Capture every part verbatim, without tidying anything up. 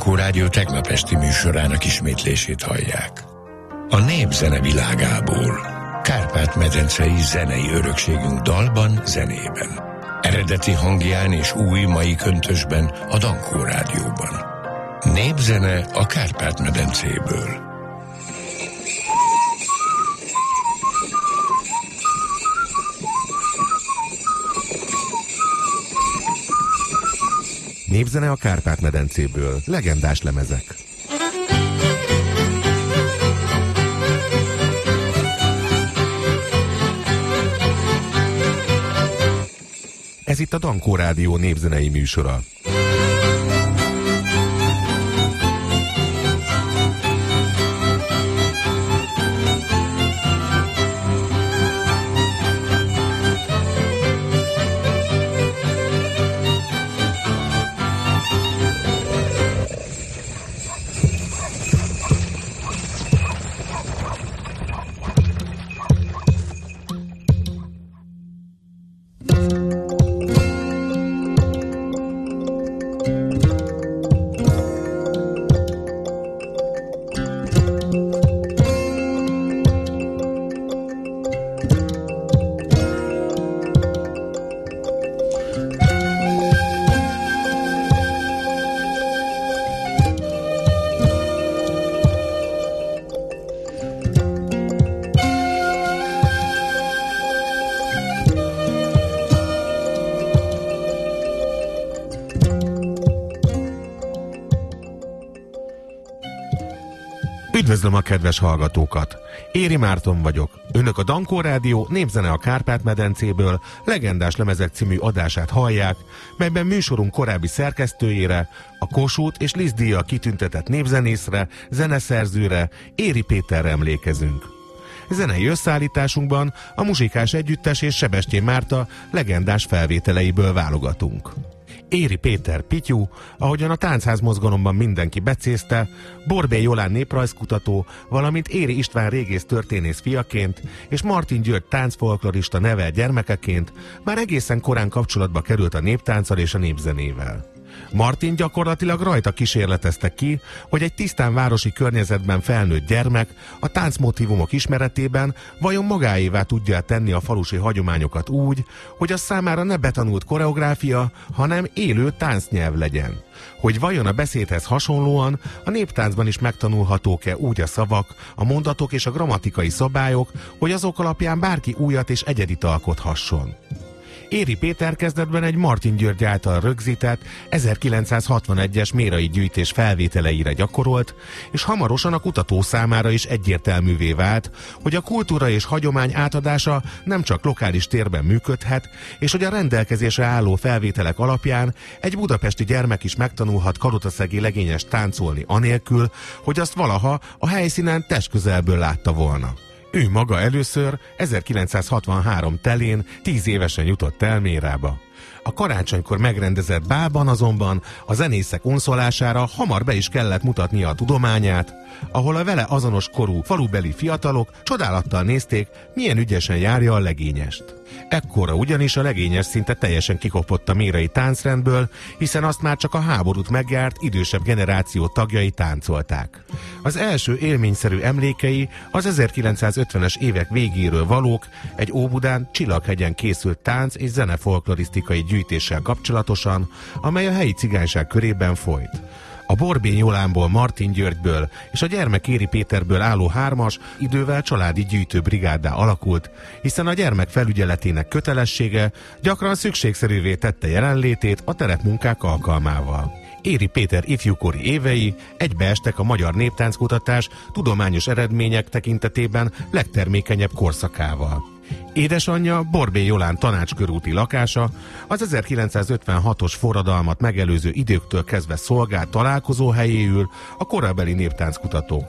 Dankó Rádió tegnap esti műsorának ismétlését hallják. A népzene világából, Kárpát-medencei zenei örökségünk dalban, zenében. Eredeti hangján és új mai köntösben a Dankó Rádióban. Népzene a Kárpát-medencéből. Népzene a Kárpát-medencéből. Legendás lemezek. Ez itt a Dankó Rádió népzenei műsora. Üdvözlöm a kedves hallgatókat! Éri Márton vagyok. Önök a Dankó Rádió népzene a Kárpát-medencéből legendás lemezek című adását hallják, melyben műsorunk korábbi szerkesztőjére, a Kossuth és Liszt díjjal kitüntetett népzenészre, zeneszerzőre, Éri Péterre emlékezünk. Zenei összeállításunkban a Muzsikás Együttes és Sebestyén Márta legendás felvételeiből válogatunk. Éri Péter Pityu, ahogyan a táncház mozgalomban mindenki becézte, Borbély Jolán néprajzkutató, valamint Éri István régész történész fiaként és Martin György táncfolklorista nevel gyermekeként már egészen korán kapcsolatba került a néptánccal és a népzenével. Martin gyakorlatilag rajta kísérletezte ki, hogy egy tisztán városi környezetben felnőtt gyermek a táncmotívumok ismeretében vajon magáévá tudja tenni a falusi hagyományokat úgy, hogy az számára ne betanult koreográfia, hanem élő táncnyelv legyen. Hogy vajon a beszédhez hasonlóan a néptáncban is megtanulhatók-e úgy a szavak, a mondatok és a grammatikai szabályok, hogy azok alapján bárki újat és egyedit alkothasson. Éri Péter kezdetben egy Martin György által rögzített ezerkilencszázhatvanegyes mérai gyűjtés felvételeire gyakorolt, és hamarosan a kutató számára is egyértelművé vált, hogy a kultúra és hagyomány átadása nem csak lokális térben működhet, és hogy a rendelkezésre álló felvételek alapján egy budapesti gyermek is megtanulhat karotaszegi legényes táncolni anélkül, hogy azt valaha a helyszínen testközelből látta volna. Ő maga először ezerkilencszázhatvanhárom telén tíz évesen jutott el Mérába. A karácsonykor megrendezett bálban azonban a zenészek unszolására hamar be is kellett mutatnia a tudományát, ahol a vele azonos korú falubeli fiatalok csodálattal nézték, milyen ügyesen járja a legényest. Ekkorra ugyanis a legényes szinte teljesen kikopott a mérai táncrendből, hiszen azt már csak a háborút megjárt idősebb generáció tagjai táncolták. Az első élményszerű emlékei az ezerkilencszázötvenes évek végéről valók, egy Óbudán Csillaghegyen készült tánc és zenefolklorisztikai gyűjtéssel kapcsolatosan, amely a helyi cigányság körében folyt. A Borbély Jolánból, Martin Györgyből és a gyermek Éri Péterből álló hármas idővel családi gyűjtőbrigáddá alakult, hiszen a gyermek felügyeletének kötelessége gyakran szükségszerűvé tette jelenlétét a terepmunkák alkalmával. Éri Péter ifjúkori évei egybeestek a magyar néptánckutatás tudományos eredmények tekintetében legtermékenyebb korszakával. Édesanyja, Borbély Jolán tanácskörúti lakása az ezerkilencszázötvenhatos forradalmat megelőző időktől kezdve szolgált találkozóhelyéül a korabeli néptánckutatóknak.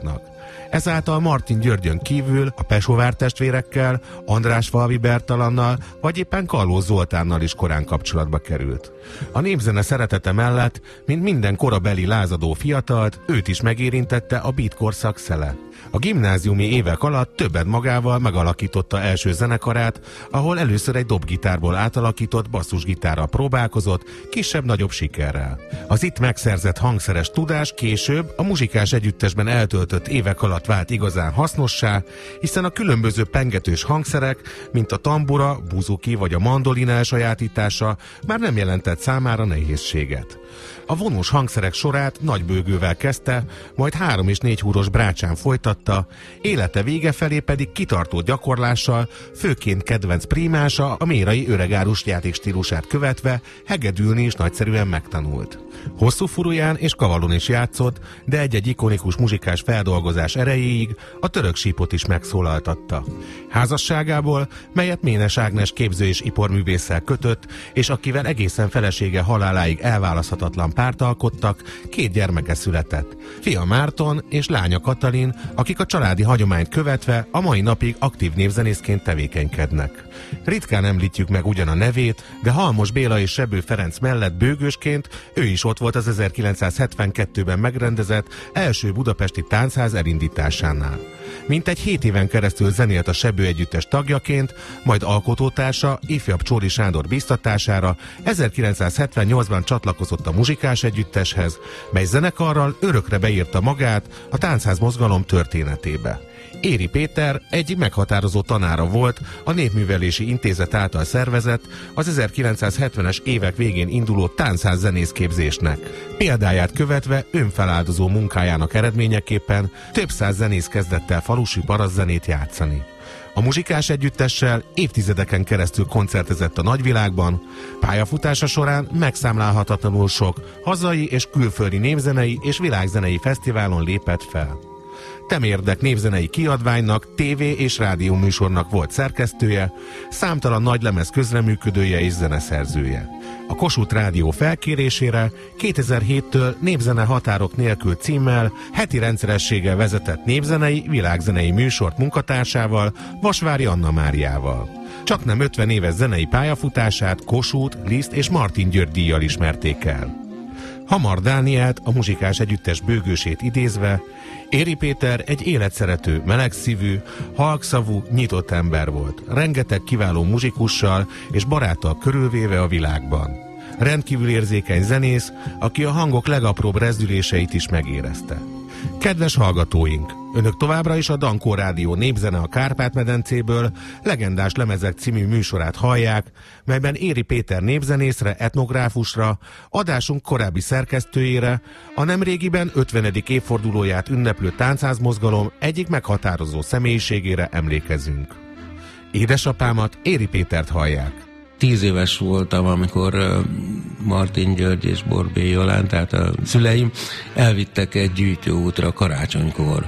Ezáltal Martin Györgyön kívül a Pesovár testvérekkel, Andrásfalvi Bertalannal vagy éppen Kallós Zoltánnal is korán kapcsolatba került. A népzene szeretete mellett, mint minden korabeli lázadó fiatalt, őt is megérintette a beat korszak szele. A gimnáziumi évek alatt többet magával megalakította első zenekarát, ahol először egy dobgitárból átalakított basszusgitárral próbálkozott, kisebb-nagyobb sikerrel. Az itt megszerzett hangszeres tudás később a muzsikás együttesben eltöltött évek alatt vált igazán hasznossá, hiszen a különböző pengetős hangszerek, mint a tambura, buzuki vagy a mandolina elsajátítása már nem jelentett számára nehézséget. A vonós hangszerek sorát nagy bőgővel kezdte, majd három és négy húros brácsán folytatta, élete vége felé pedig kitartó gyakorlással, főként kedvenc prímása a mérai öregárus játékstílusát követve hegedülni is nagyszerűen megtanult. Hosszú furuján és kavalon is játszott, de egy-egy ikonikus muzsikás feldolgozás erejéig a török sípot is megszólaltatta. Házasságából, melyet Ménes Ágnes képző- és iparművésszel kötött, és akivel egészen felesége haláláig elválaszthatatlan párt alkottak, két gyermeke született. Fia Márton és lánya Katalin, akik a családi hagyományt követve a mai napig aktív népzenészként tevékenykednek. Ritkán említjük meg ugyan a nevét, de Halmos Béla és Sebő Ferenc mellett bőgősként ő is ott volt az ezerkilencszázhetvenkettőben megrendezett első budapesti táncház elindításánál. Mintegy hét éven keresztül zenélt a Sebő együttes tagjaként, majd alkotótársa ifjabb Csóri Sándor biztatására ezerkilencszázhetvennyolcban csatlakozott a muzsikás együtteshez, mely zenekarral örökre beírta magát a táncház mozgalom történetébe. Éri Péter egyik meghatározó tanára volt a Népművelési Intézet által szervezett, az ezerkilencszázhetvenes évek végén induló táncház zenészképzésnek. Példáját követve önfeláldozó munkájának eredményeképpen több száz zenész kezdett el falusi parasztzenét játszani. A muzsikás együttessel évtizedeken keresztül koncertezett a nagyvilágban, pályafutása során megszámlálhatatlanul sok hazai és külföldi népzenei és világzenei fesztiválon lépett fel. Temérdek névzenei kiadványnak, tévé és rádió műsornak volt szerkesztője, számtalan nagylemez közreműködője és zeneszerzője. A Kossuth Rádió felkérésére kétezer-héttől Népzene határok nélkül címmel heti rendszerességgel vezetett népzenei, világzenei műsort munkatársával, Vasvári Anna Máriával. Csaknem ötven éves zenei pályafutását Kossuth, Liszt és Martin György díjjal ismerték el. Hamar Dánielt, a muzsikás együttes bőgősét idézve, Éri Péter egy életszerető, melegszívű, halkszavú, nyitott ember volt, rengeteg kiváló muzsikussal és baráttal körülvéve a világban. Rendkívül érzékeny zenész, aki a hangok legapróbb rezdüléseit is megérezte. Kedves hallgatóink! Önök továbbra is a Dankó Rádió Népzene a Kárpát-medencéből legendás lemezek című műsorát hallják, melyben Éri Péter népzenészre, etnográfusra, adásunk korábbi szerkesztőjére, a nemrégiben ötvenedik évfordulóját ünneplő táncházmozgalom egyik meghatározó személyiségére emlékezünk. Édesapámat, Éri Pétert hallják. Tíz éves voltam, amikor Martin György és Borbély Jolán, tehát a szüleim elvittek egy gyűjtőútra karácsonykor.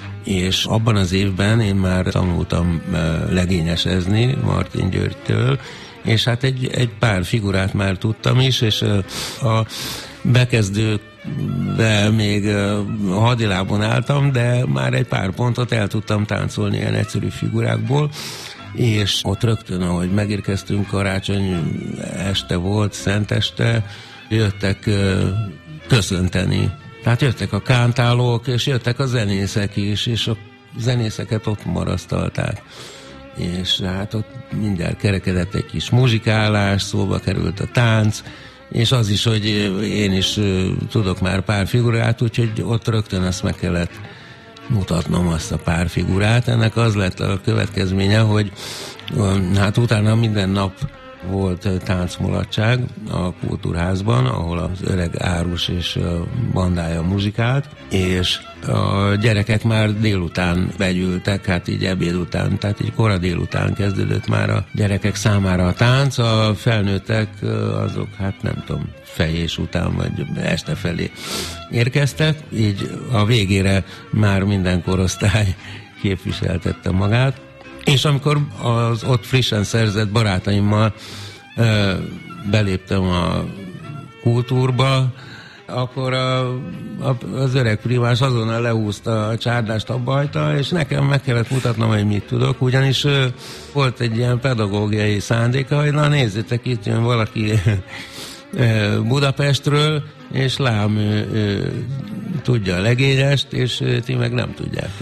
És abban az évben én már tanultam legényesezni Martin Györgytől, és hát egy, egy pár figurát már tudtam is, és a bekezdőkben még a hadilábon álltam, de már egy pár pontot el tudtam táncolni ilyen egyszerű figurákból, és ott rögtön, ahogy megérkeztünk, karácsony este volt, szenteste, jöttek köszönteni. Tehát jöttek a kántálók, és jöttek a zenészek is, és a zenészeket ott marasztalták. És hát ott mindjárt kerekedett egy kis muzsikálás, szóba került a tánc, és az is, hogy én is tudok már pár figurát, úgyhogy ott rögtön ezt meg kellett mutatnom, azt a pár figurát. Ennek az lett a következménye, hogy hát utána minden nap volt táncmulatság a Kultúrházban, ahol az öreg árus és bandája muzsikált, és a gyerekek már délután begyűltek, hát így ebéd után, tehát így kora délután kezdődött már a gyerekek számára a tánc, a felnőttek azok, hát nem tudom, fejés után vagy este felé érkeztek, így a végére már minden korosztály képviseltette magát. És amikor az ott frissen szerzett barátaimmal ö, beléptem a kultúrba, akkor a, a, az öreg primás azonnal lehúzta a csárdást, abba hagyta, és nekem meg kellett mutatnom, hogy mit tudok, ugyanis ö, volt egy ilyen pedagógiai szándéka, hogy na nézzétek, itt jön valaki ö, Budapestről, és lám ö, ö, tudja a legényest, és ö, ti meg nem tudjátok.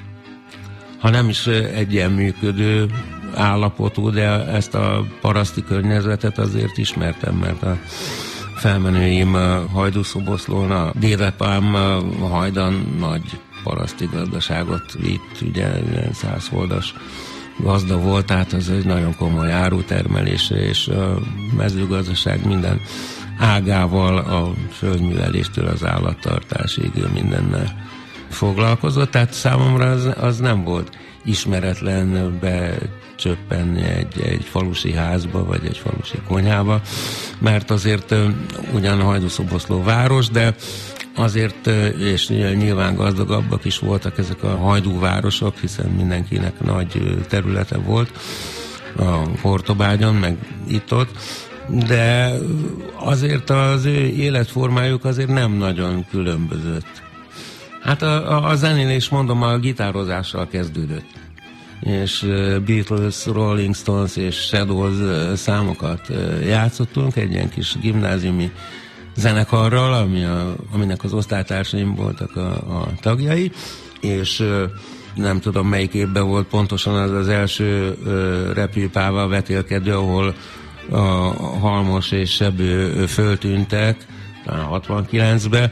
Ha nem is egy ilyen működő állapotú, de ezt a paraszti környezetet azért ismertem, mert a felmenőim Hajdúszoboszlón, a dédapám hajdan nagy paraszti gazdaságot vitt, ugye százholdas gazda volt, tehát az egy nagyon komoly árutermelése, és a mezőgazdaság minden ágával, a földműveléstől az állattartásig mindennel foglalkozott, tehát számomra az, az nem volt ismeretlen becsöppenni egy, egy falusi házba, vagy egy falusi konyhába, mert azért ugyan Hajdúszoboszló város, de azért, és nyilván gazdagabbak is voltak ezek a hajdúvárosok, hiszen mindenkinek nagy területe volt a Hortobágyon, meg itt-ott, de azért az ő életformájuk azért nem nagyon különbözött. Hát a, a, a zenélés, mondom, a gitározással kezdődött. És Beatles, Rolling Stones és Shadows számokat játszottunk egy ilyen kis gimnáziumi zenekarral, ami a, aminek az osztálytársaim voltak a, a tagjai, és nem tudom melyik évben volt pontosan az az első repülpával vetélkedő, ahol a Halmos és Sebő föltűntek, talán hatvankilencben,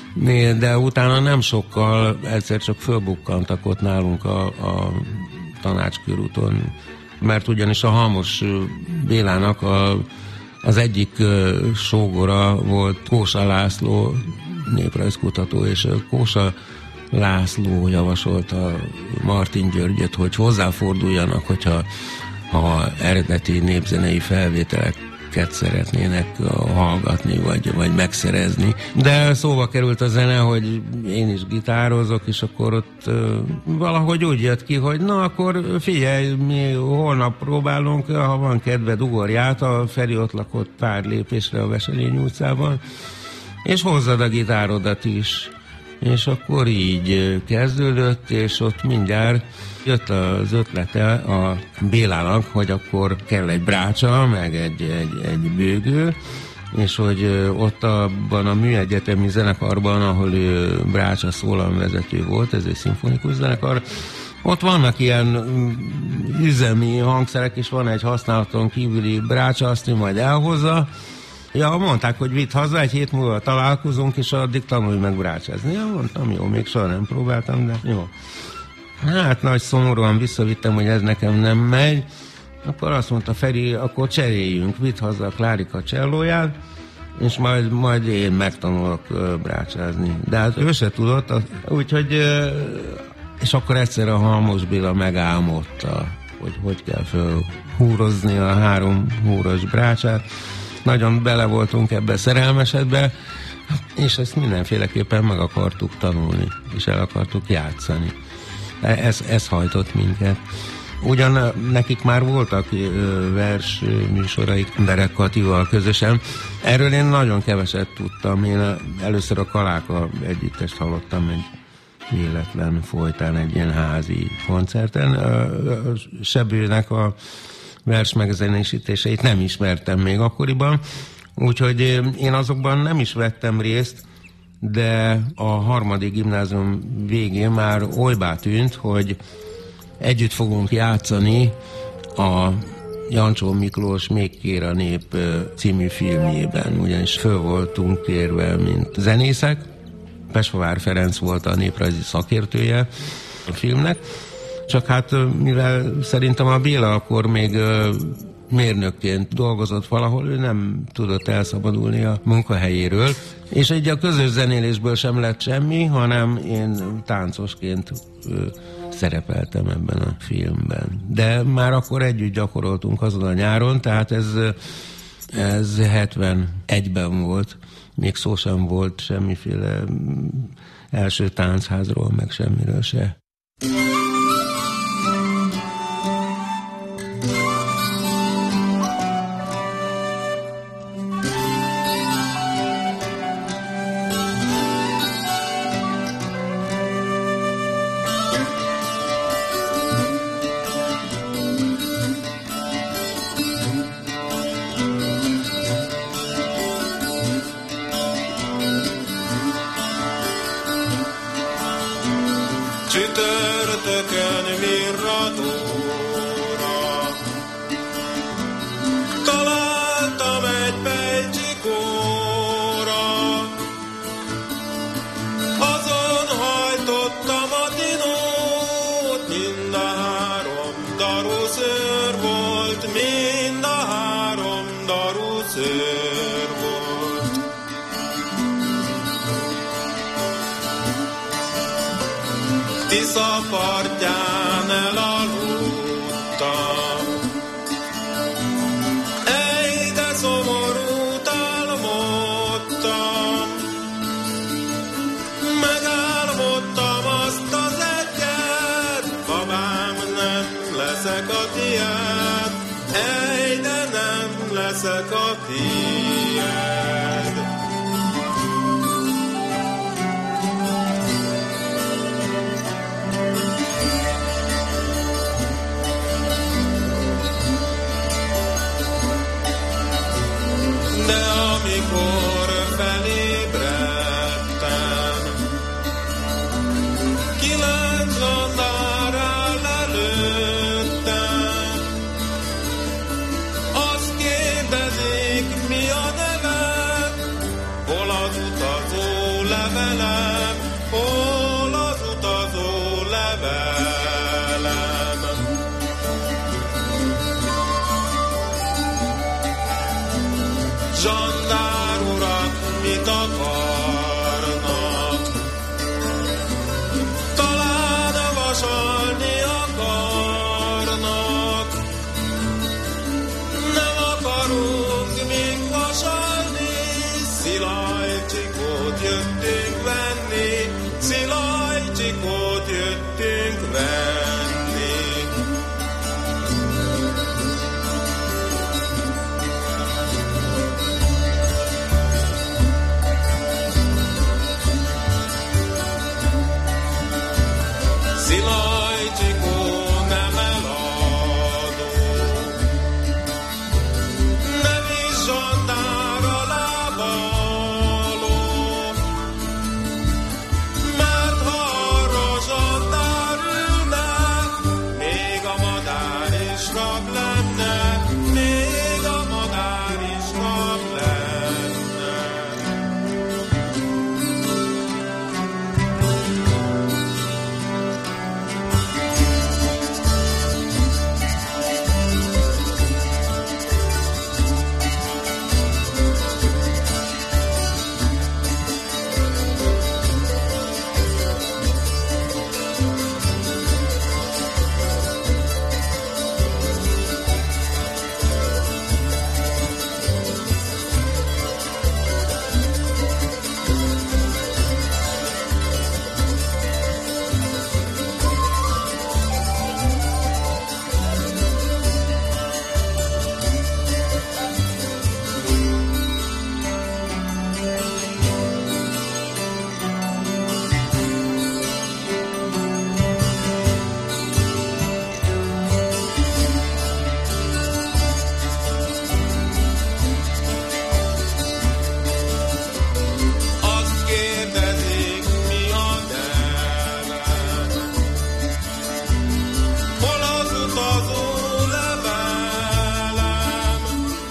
de utána nem sokkal egyszer csak fölbukkantak ott nálunk a, a Tanácskörúton, mert ugyanis a Halmos Bélának a, az egyik uh, sógora volt Kósa László, néprajzkutató, és Kósa László javasolta Martin Györgyöt, hogy hozzáforduljanak, hogyha ha eredeti népzenei felvételek szeretnének hallgatni, vagy, vagy megszerezni. De szóba került a zene, hogy én is gitározok, és akkor ott uh, valahogy úgy jött ki, hogy na akkor figyelj, mi holnap próbálunk, ha van kedved, ugorj át, a Feri ott lakott pár lépésre a Veselény utcában, és hozzad a gitárodat is. És akkor így kezdődött, és ott mindjárt jött az ötlete a Bélának, hogy akkor kell egy brácsa, meg egy, egy, egy bőgő, és hogy ott abban a műegyetemi zenekarban, ahol ő brácsa szólamvezető volt, ez egy szimfonikus zenekar, ott vannak ilyen üzemi hangszerek, és van egy használaton kívüli brácsa, azt ő majd elhozza. Ja, mondták, hogy vidd haza, egy hét múlva találkozunk, és addig tanulj meg brácsázni. Ja, mondtam, jó, még soha nem próbáltam, de jó. Hát nagy szomorúan visszavittem, hogy ez nekem nem megy. Akkor azt mondta Feri, akkor cseréljünk, vidd haza a Klárika csellóját, és majd, majd én megtanulok brácsázni. De hát ő se tudott, úgyhogy, és akkor egyszer a Halmos Béla megálmodta, hogy hogy kell fölhúrozni a három húros brácsát. Nagyon bele voltunk ebbe szerelmesedbe, és ezt mindenféleképpen meg akartuk tanulni, és el akartuk játszani. Ez, ez hajtott minket. Ugyan nekik már voltak vers műsoraik Berek Katival közösen. Erről én nagyon keveset tudtam. Én először a Kaláka együttest hallottam egy véletlen folytán egy ilyen házi koncerten. A Sebőnek a vers megzenésítéseit nem ismertem még akkoriban, úgyhogy én azokban nem is vettem részt, de a harmadik gimnázium végén már olybá tűnt, hogy együtt fogunk játszani a Jancsó Miklós Még kér a nép című filmjében, ugyanis föl voltunk kérve, mint zenészek. Pesvavár Ferenc volt a néprajzi szakértője a filmnek, csak hát mivel szerintem a Béla akkor még mérnökként dolgozott valahol, ő nem tudott elszabadulni a munkahelyéről, és így a közös zenélésből sem lett semmi, hanem én táncosként szerepeltem ebben a filmben. De már akkor együtt gyakoroltunk azon a nyáron, tehát ez, ez hetvenegyben volt, még szó sem volt semmiféle első táncházról, meg semmiről se. csütörtökön mirradóra. Találtam egy pejcsikóra, azon hajtottam a dinót, mind a három daru szőr volt, mind a három daru szőr volt. Tisza partján elaludtam, ej, de szomorút álmodtam. Megálmodtam azt az egyet, babám, nem leszek a tiéd, ej, de nem leszek a tiéd. De amikor felébredtem, kilenc landár áll előttem. Azt kérdezik, mi a neved, hol az utazó levelem, hol az utazó levelem. Zsandár urak mit akarnak? Talán vasalni akarnak. Nem akarunk még vasalni, szilajcsikót jöttünk venni, szilajcsikót jöttünk venni. Szilajcsikó nem eladó, nem is zsandár alávaló, mert ha arra zsandár ülne, még a madár is rab lenne, még a madár is rab lenne. Azt kérdezik, mi a neved, hol az utazó levelem.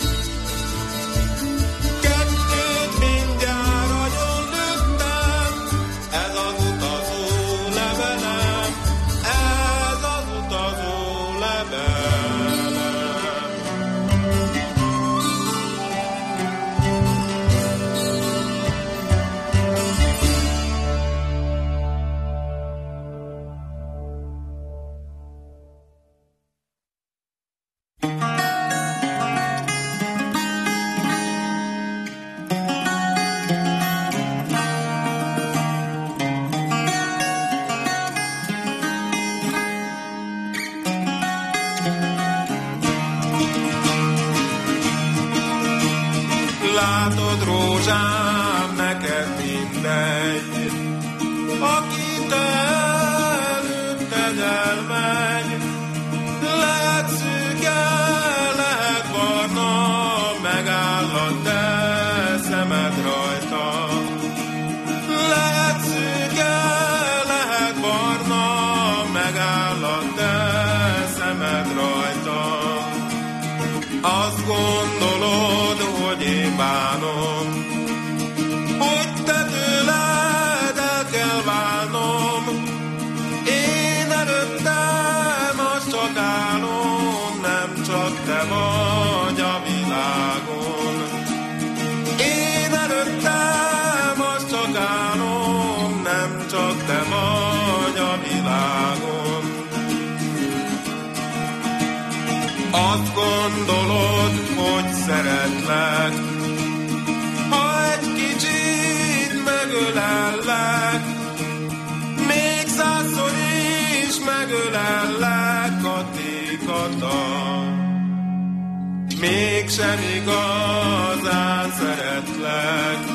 Kettőt mindjárt agyon lőttem, ez az utazó levelem, ez az utazó levelem. Látod, rózsám, neked mindegy, aki te előtted elmegy. Lehet szűke, lehet barna, megáll a te szemed rajta. Lehet szűke, lehet barna, Azt gondolod, hogy én bánom, hogy te tőled el kell válnom. Én előttem az csak álom, nem csak te vagy a világon. Én előttem az csak álom, nem csak te vagy a világon. Azt gondolod, hogy szeretlek, ha egy kicsit megölellek, még százszor is megölellek a tékadat. Mégsem igazán szeretlek.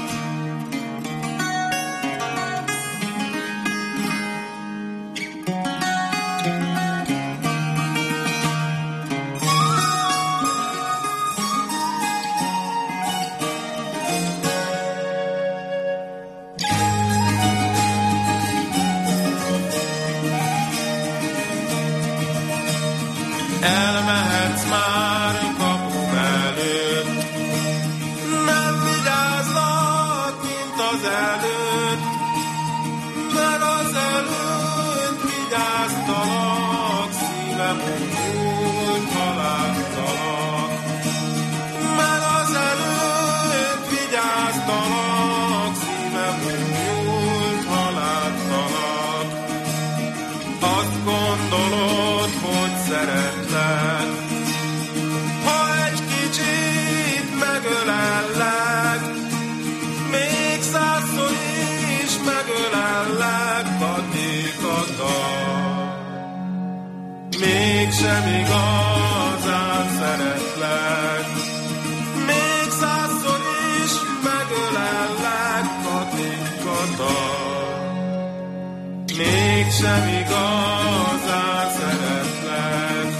Elmehetsz már kapum előtt, nem vigyázlak, mint az előtt, mert az előtt vigyáztalak, szívem úgy haláltalak. Mert az előtt vigyáztalak, szívem úgy haláltalak. Azt gondolod, hogy szeretlek, ha egy kicsit megölellek, még százszor is megölellek a tékadat. Mégsem igazán szeretlek, még százszor is megölellek a tékadat. Mégsem igazán szeretlek.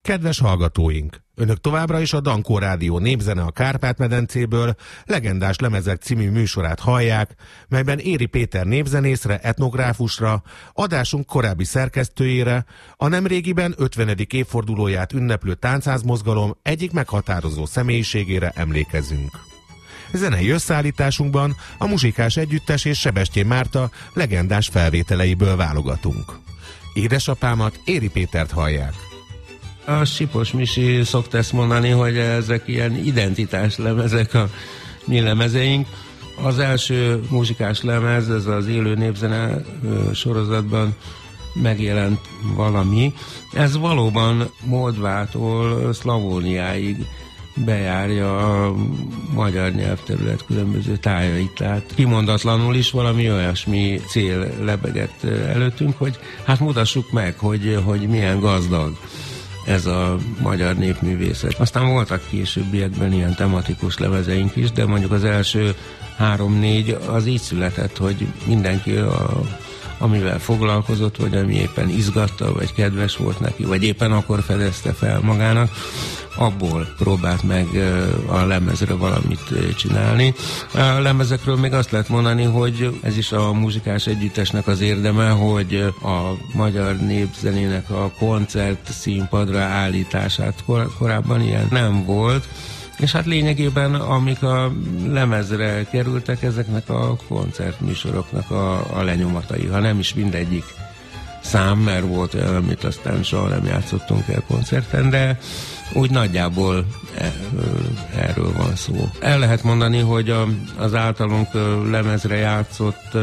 Kedves hallgatóink! Önök továbbra is a Dankó Rádió Népzene a Kárpát-medencéből legendás lemezek című műsorát hallják, melyben Éri Péter népzenészre, etnográfusra, adásunk korábbi szerkesztőjére, a nemrégiben ötvenedik évfordulóját ünneplő táncház-mozgalom egyik meghatározó személyiségére emlékezünk. Zenei összeállításunkban a Muzsikás Együttes és Sebestyén Márta legendás felvételeiből válogatunk. Édesapámat, Éri Pétert hallják. A Sipos Misi szokta ezt mondani, hogy ezek ilyen identitás lemezek a mi lemezeink. Az első muzsikás lemez, ez az élő népzene sorozatban megjelent valami. Ez valóban Moldvától Szlavóniáig bejárja a magyar nyelvterület különböző tájait. Tehát kimondatlanul is valami olyasmi cél lebegett előttünk, hogy hát mutassuk meg, hogy, hogy milyen gazdag ez a magyar népművészet. Aztán voltak későbbiekben ilyen tematikus lemezeink is, de mondjuk az első három-négy az így született, hogy mindenki a, amivel foglalkozott, vagy ami éppen izgatta, vagy kedves volt neki, vagy éppen akkor fedezte fel magának, abból próbált meg a lemezre valamit csinálni. A lemezekről még azt lehet mondani, hogy ez is a Muzsikás Együttesnek az érdeme, hogy a magyar népzenének a koncert színpadra állítását kor- korábban ilyen nem volt, és hát lényegében amik a lemezre kerültek, ezeknek a koncertműsoroknak a, a lenyomatai, ha nem is mindegyik szám, mert volt olyan, amit aztán soha nem játszottunk el koncerten, de úgy nagyjából erről van szó. El lehet mondani, hogy a, az általunk lemezre játszott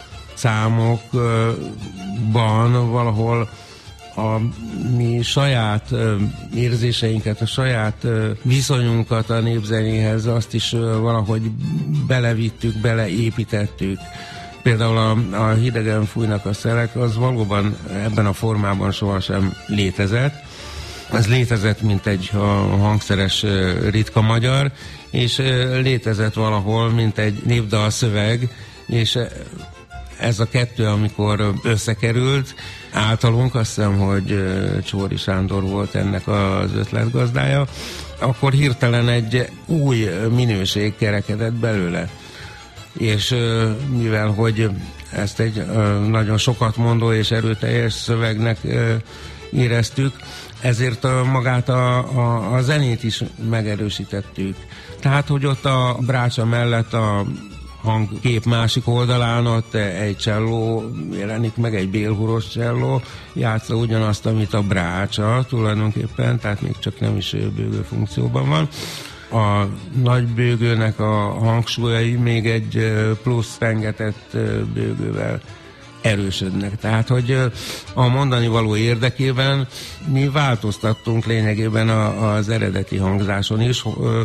számokban valahol a mi saját érzéseinket, a saját viszonyunkat a népzenéhez, azt is valahogy belevittük, beleépítettük. Például a, a Hidegen fújnak a szelek, az valóban ebben a formában sohasem létezett. Ez létezett, mint egy hangszeres ritka magyar, és létezett valahol, mint egy népdal szöveg, és ez a kettő, amikor összekerült, általunk, azt hiszem, hogy Csóri Sándor volt ennek az ötletgazdája, akkor hirtelen egy új minőség kerekedett belőle. És mivel, hogy ezt egy nagyon sokat mondó és erőteljes szövegnek éreztük, ezért a, magát a, a, a zenét is megerősítettük. Tehát, hogy ott a brácsa mellett a hangkép másik oldalán ott egy cselló jelenik meg, egy bélhuros cselló, játsza ugyanazt, amit a brácsa tulajdonképpen, tehát még csak nem is bőgő funkcióban van. A nagy bőgőnek a hangsúlyai még egy plusz rengetett bőgővel erősödnek. Tehát, hogy a mondani való érdekében mi változtattunk lényegében az eredeti hangzáson is,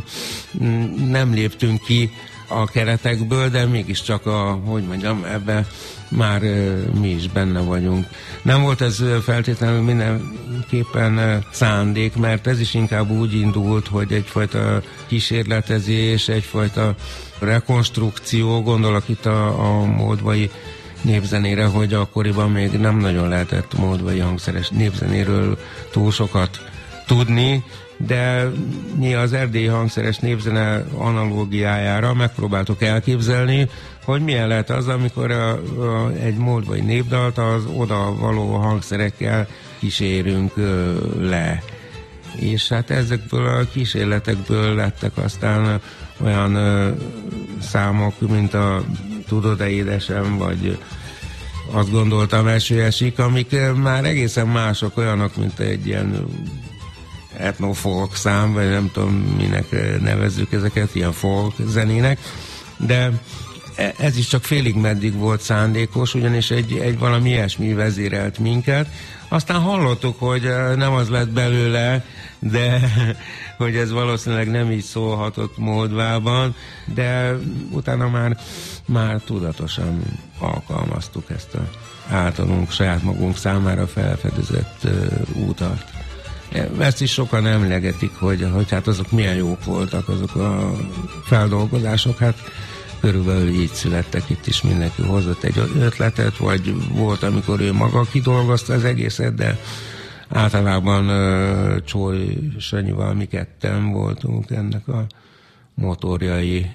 nem léptünk ki a keretekből, de mégiscsak a, hogy mondjam, ebbe már mi is benne vagyunk. Nem volt ez feltétlenül mindenképpen szándék, mert ez is inkább úgy indult, hogy egyfajta kísérletezés, egyfajta rekonstrukció, gondolok itt a, a moldvai népzenére, hogy akkoriban még nem nagyon lehetett moldvai hangszeres népzenéről túl sokat tudni, de mi az erdélyi hangszeres népzene analógiájára megpróbáltuk elképzelni, hogy milyen lehet az, amikor a, a, egy moldvai népdalt az oda való hangszerekkel kísérünk ö, le. És hát ezekből a kísérletekből lettek aztán olyan ö, számok, mint a Tudod-e édesem, vagy azt gondoltam eső esik, amik már egészen mások, olyanok, mint egy ilyen etnofolk szám, vagy nem tudom, minek nevezzük ezeket, ilyen folk zenének, de ez is csak félig meddig volt szándékos, ugyanis egy, egy valami ilyesmi vezérelt minket. Aztán hallottuk, hogy nem az lett belőle, de hogy ez valószínűleg nem így szólhatott Moldvában, de utána már, már tudatosan alkalmaztuk ezt a általunk saját magunk számára felfedezett útat. Ezt is sokan emlegetik, hogy, hogy hát azok milyen jók voltak, azok a feldolgozások, hát körülbelül így születtek, itt is mindenki hozott egy ötletet, vagy volt, amikor ő maga kidolgozta az egészet, de általában uh, Csóly Sanyival mi ketten voltunk ennek a motorjai.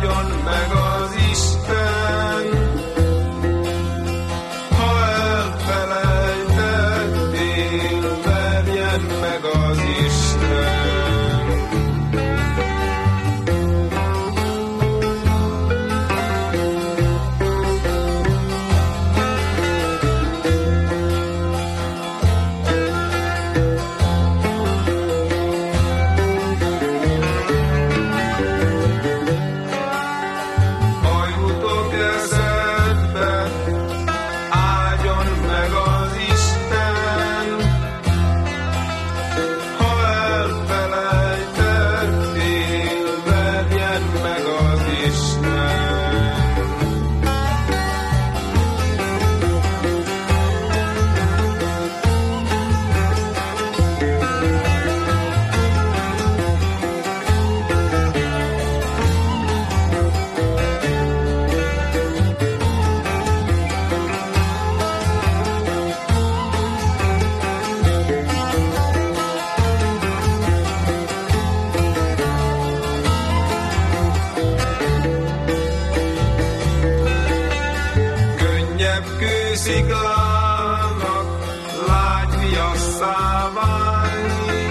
áldjon meg az Isten, ha elfelejtettél, verjen meg az Isten. Sziklának lágy viasszá válni,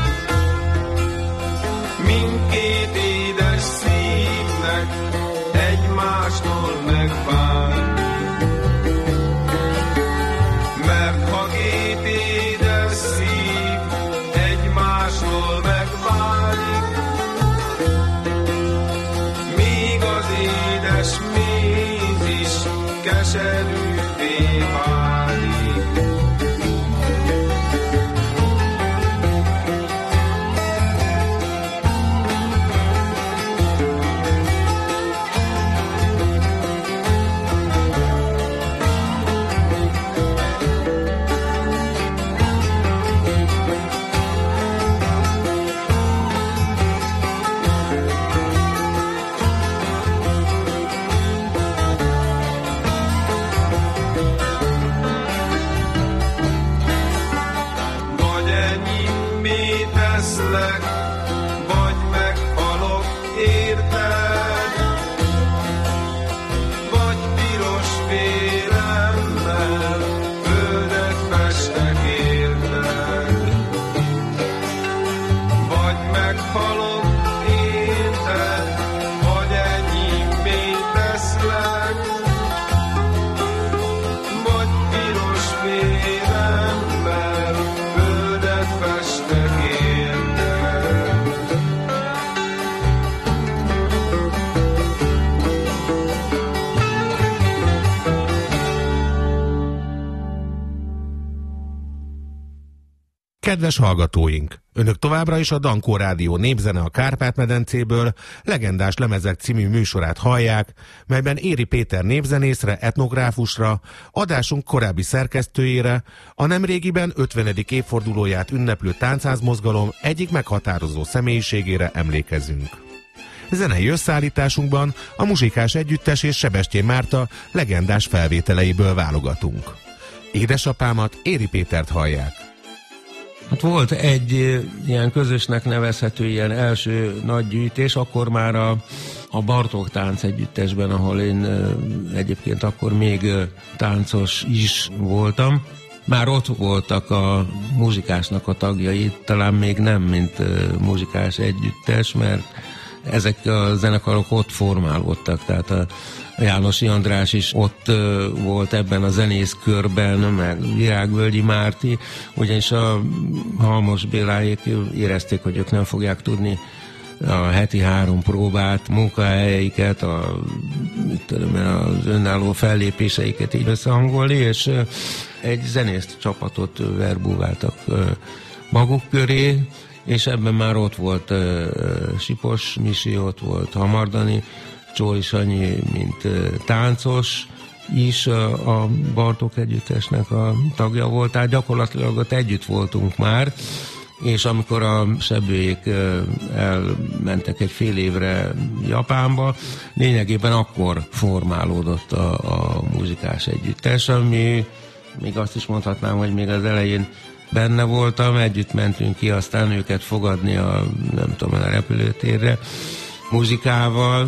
mindkét édes szívnek egymástól megválni. Mert ha két édes szív egymástól megválik, még az édes méz is keserű válik. Vagy meghalok érted, vagy piros véremmel földet festek érted. Vagy meghalok érted, vagy enyémmé teszlek, vagy piros véremmel földet festek érted. Kedves hallgatóink! Önök továbbra is a Dankó Rádió Népzene a Kárpát-medencéből legendás lemezek című műsorát hallják, melyben Éri Péter népzenészre, etnográfusra, adásunk korábbi szerkesztőjére, a nemrégiben ötvenedik évfordulóját ünneplő táncház-mozgalom egyik meghatározó személyiségére emlékezünk. Zenei összeállításunkban a Muzsikás Együttes és Sebestyén Márta legendás felvételeiből válogatunk. Édesapámat, Éri Pétert hallják. Hát volt egy ilyen közösnek nevezhető ilyen első nagy gyűjtés, akkor már a, a Bartók Tánc Együttesben, ahol én egyébként akkor még táncos is voltam. Már ott voltak a Muzsikásnak a tagjai, talán még nem, mint Muzsikás Együttes, mert ezek a zenekarok ott formálódtak, tehát a Jánosi András is ott volt ebben a zenészkörben, meg Virágvölgyi Márti, ugyanis a Halmos Béláék érezték, hogy ők nem fogják tudni a heti három próbát, munkahelyeiket, a, mit tudom, az önálló fellépéseiket így összehangolni, és egy zenészt csapatot verbúváltak maguk köré, és ebben már ott volt uh, Sipos Misi, ott volt Hamardani Csóri Sanyi, mint uh, táncos is uh, a Bartók Együttesnek a tagja volt, tehát gyakorlatilag ott együtt voltunk már, és amikor a Sebőjék uh, elmentek egy fél évre Japánba, lényegében akkor formálódott a, a Muzsikás Együttes, ami még azt is mondhatnám, hogy még az elején benne voltam, együtt mentünk ki, aztán őket fogadni a, nem tudom, a repülőtérre muzsikával,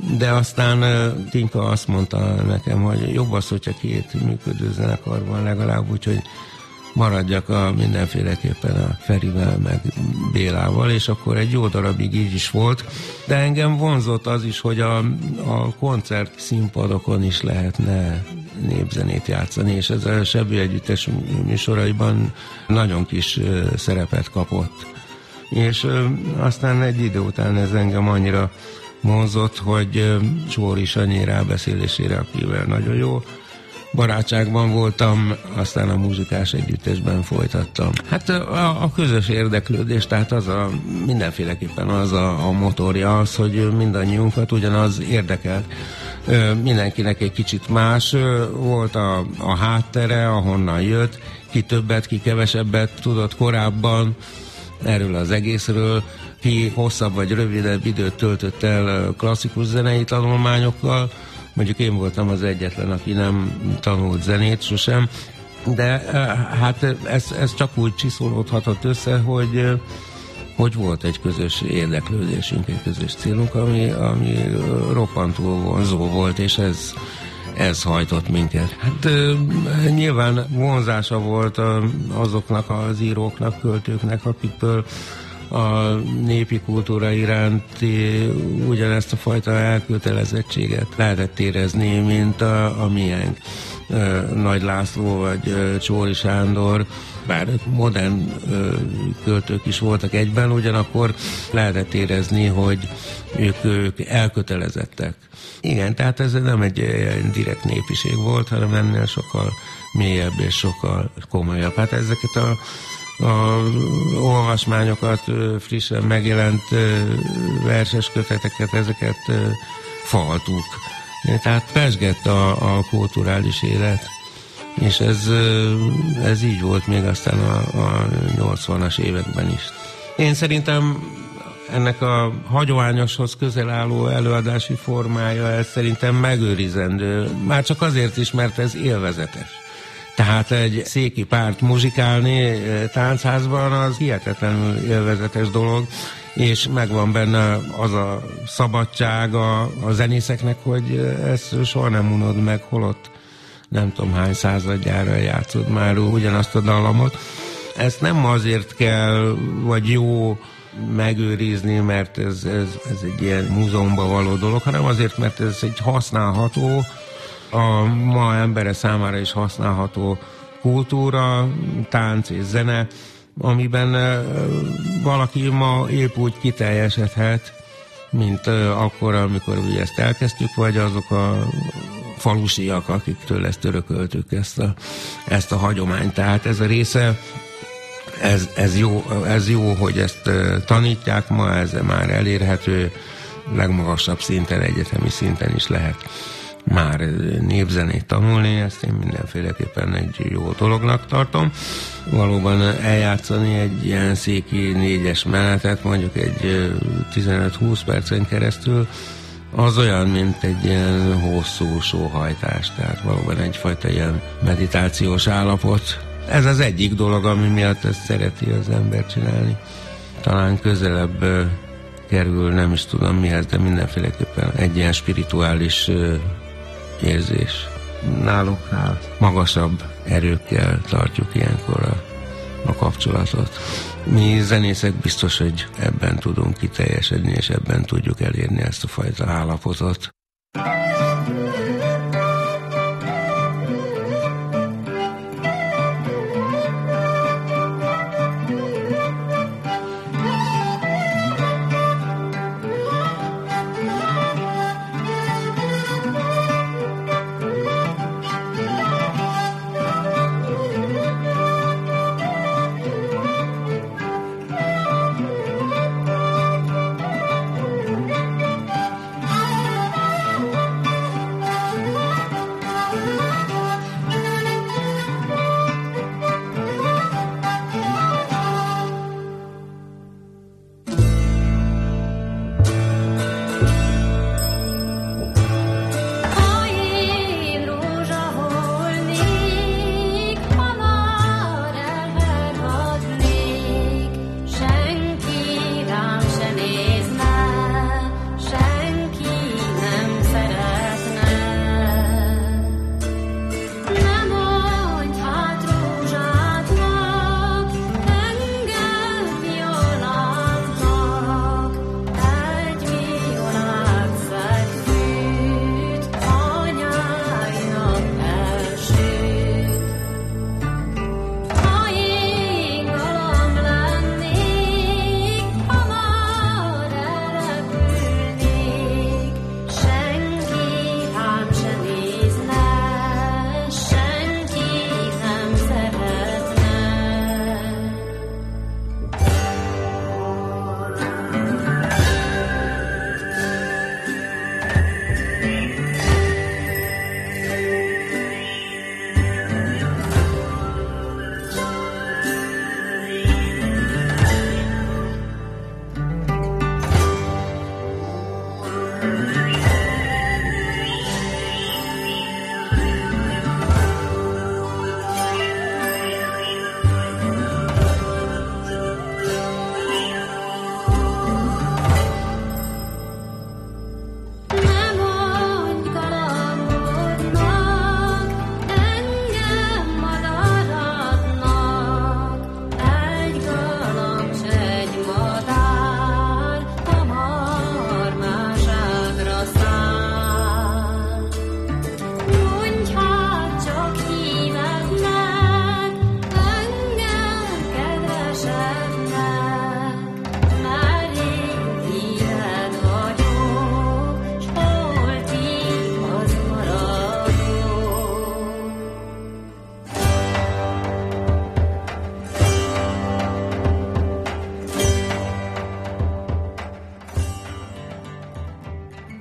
de aztán Tinka azt mondta nekem, hogy jobb az, hogyha két működő zenekar van legalább, úgyhogy maradjak a mindenféleképpen a Ferivel, meg Bélával, és akkor egy jó darabig így is volt, de engem vonzott az is, hogy a, a koncert színpadokon is lehetne népzenét játszani, és ez a Sebbi Együttes műsoraiban nagyon kis szerepet kapott. És aztán egy idő után ez engem annyira vonzott, hogy Csóri Sanyi rábeszélésére, akivel nagyon jó barátságban voltam, aztán a muzsikás együttesben folytattam. Hát a, a közös érdeklődés, tehát az a, mindenféleképpen az a, a motorja az, hogy mindannyiunkat ugyanaz érdekelt. Mindenkinek egy kicsit más volt a, a háttere, ahonnan jött, ki többet, ki kevesebbet tudott korábban erről az egészről, ki hosszabb vagy rövidebb időt töltött el klasszikus zenei tanulmányokkal. Mondjuk én voltam az egyetlen, aki nem tanult zenét sosem, de hát ez, ez csak úgy csiszolódhatott össze, hogy, hogy volt egy közös érdeklődésünk, egy közös célunk, ami, ami roppantul vonzó volt, és ez, ez hajtott minket. Hát nyilván vonzása volt azoknak az íróknak, költőknek, akikből a népi kultúra iránti ugyanezt a fajta elkötelezettséget lehetett érezni, mint a, a miénk. Nagy László vagy Csóri Sándor, bár modern költők is voltak egyben, ugyanakkor lehetett érezni, hogy ők, ők elkötelezettek. Igen, tehát ez nem egy direkt népiség volt, hanem ennél sokkal mélyebb és sokkal komolyabb. Hát ezeket a a olvasmányokat, frissen megjelent verses köteteket, ezeket faltuk. Tehát pezsgett a, a kulturális élet, és ez, ez így volt még aztán a, a nyolcvanas években is. Én szerintem ennek a hagyományoshoz közel álló előadási formája, ez szerintem megőrizendő. Már csak azért is, mert ez élvezetes. Tehát egy széki párt muzsikálni táncházban az hihetetlenül élvezetes dolog, és megvan benne az a szabadság a, a zenészeknek, hogy ezt soha nem unod meg, holott nem tudom hány századjára játszod már ugyanazt a dallamot. Ezt nem azért kell, vagy jó megőrizni, mert ez, ez, ez egy ilyen múzeumban való dolog, hanem azért, mert ez egy használható, a ma embere számára is használható kultúra, tánc és zene, amiben valaki ma épp úgy kiteljesedhet, mint akkor, amikor ugye ezt elkezdtük, vagy azok a falusiak, akiktől ezt örököltük, ezt a, ezt a hagyományt. Tehát ez a része, ez, ez, jó, ez jó, hogy ezt tanítják ma, ez már elérhető, legmagasabb szinten, egyetemi szinten is lehet már népzenét tanulni, ezt én mindenféleképpen egy jó dolognak tartom. Valóban eljátszani egy ilyen széki négyes menetet, mondjuk egy tizenöt-húsz percen keresztül, az olyan, mint egy ilyen hosszú sóhajtás, tehát valóban egyfajta ilyen meditációs állapot. Ez az egyik dolog, ami miatt ezt szereti az ember csinálni. Talán közelebb kerül, nem is tudom mihez, de mindenféleképpen egy ilyen spirituális érzés. Náluknál magasabb erőkkel tartjuk ilyenkor a, a kapcsolatot. Mi zenészek biztos, hogy ebben tudunk kiteljesedni, és ebben tudjuk elérni ezt a fajta állapotot.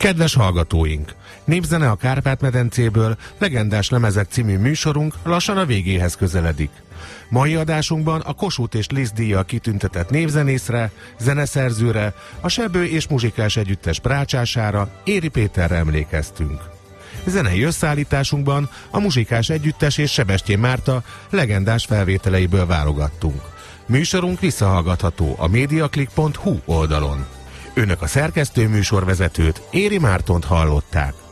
Kedves hallgatóink! Népzene a Kárpát-medencéből, legendás lemezek című műsorunk lassan a végéhez közeledik. Mai adásunkban a Kossuth és Liszt díjjal kitüntetett névzenészre, zeneszerzőre, a Sebő és Muzsikás Együttes brácsására, Éri Péterre emlékeztünk. Zenei összeállításunkban a Muzsikás Együttes és Sebestyén Márta legendás felvételeiből válogattunk. Műsorunk visszahallgatható a mediaclick pont hu oldalon. Önök a szerkesztő műsorvezetőt, Éri Mártont hallották.